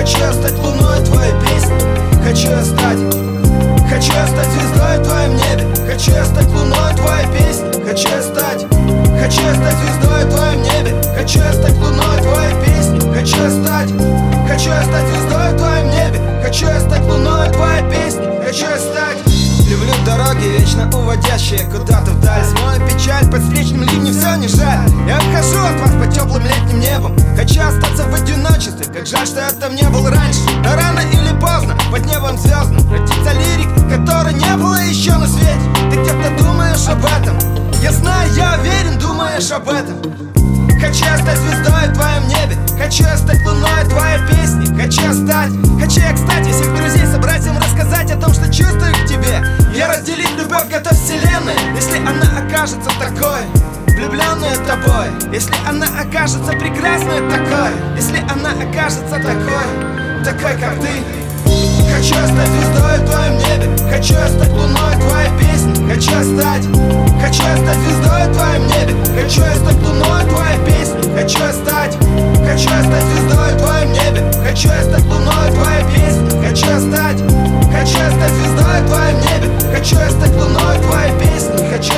Хочу я стать луной твоей песни. Хочу я стать звездой в твоем небе. Хочу я стать луной твоей песни. Хочу я стать звездой в твоем небе. Хочу я стать луной твоей песни. Хочу я стать звездой в твоем небе. Хочу я стать луной твоей песни. Хочу я стать. Люблю дороги, вечно уводящие куда-то вдаль. Смою печаль под встречным ливнем, все не жаль. Я ухожу от вас по теплым летним небом. Хочу остаться в одиночестве, как жаль, что я там не был раньше. Но рано или поздно под небом звездным родится лирик, которой не было еще на свете. Ты где-то думаешь об этом? Я знаю, я уверен, думаешь об этом. Хочу я стать звездой в твоем небе. Хочу я стать луной твоей песни. Хочу я, кстати, всех друзей собрать, им рассказать о том, что чувствую к тебе. Я разделить любовь готов вселенной, если она окажется такой, влюбленная тобой. Если она окажется прекрасной такой, если она окажется такой, как ты. Хочу я стать звездой в твоем небе. Хочу я стать луной твоей песни. Хочу я стать звездой в твоем небе. Хочу я стать луной твоей песни. Хочу я стать звездой в твоем небе. Хочу я стать луной твоей песни. Хочу я стать звездой в твоем небе. Хочу я стать луной твоей песни. Хочу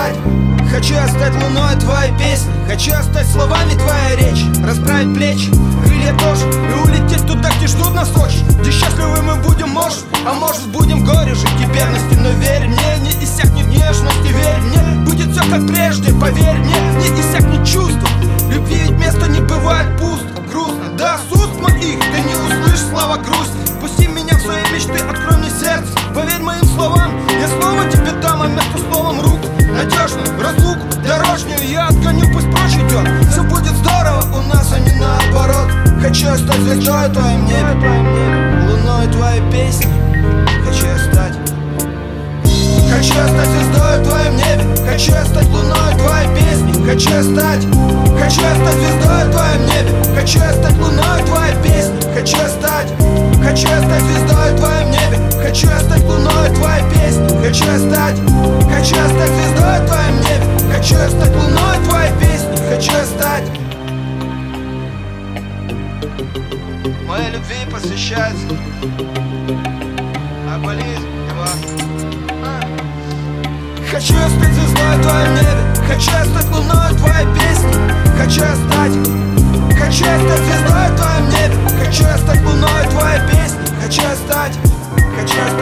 я стать луной твоей песни. Хочу я стать словами твоей речи. Расправить плечи, крылья тоже, и улететь туда, где ждут нас очень. Где счастливы мы будем, может, а может будем горе жить и бедности. Но верь мне, не иссякнет нежности. Верь мне, будет все как прежде. Поверь мне, не иссякнет чувство. Любви ведь место не бывает пусто. Грустно, да, с уст моих ты не услышишь слова грусть. Пусти меня в свои мечты, открой мне сердце. Поверь моим словам, я снова тебе дам, а между словом руку надежную разлуку дорожнюю я отгоню, пусть прочь идет. Все будет здорово у нас, а не наоборот. Хочу я стать звездой в твоем небе, луной твоей песни. Хочу я стать звездой в твоем небе. Хочу я стать луной твоей песни. Хочу я стать звездой в твоем небе. Хочу я стать луной твоей песни. Хочу я стать звездой в твоем небе. Хочу я стать луной твоей песни. Хочу я стать звездой в твоем небе. Хочу я стать луной твоей песни. Хочу я стать. Моей любви посвящается Аболизм Хочу я стать звездой в твоем небе. Хочу я стать луной твоей песни. Хочу я стать звездой в твоем небе. Хочу я стать луной твоей песни. Хочу я стать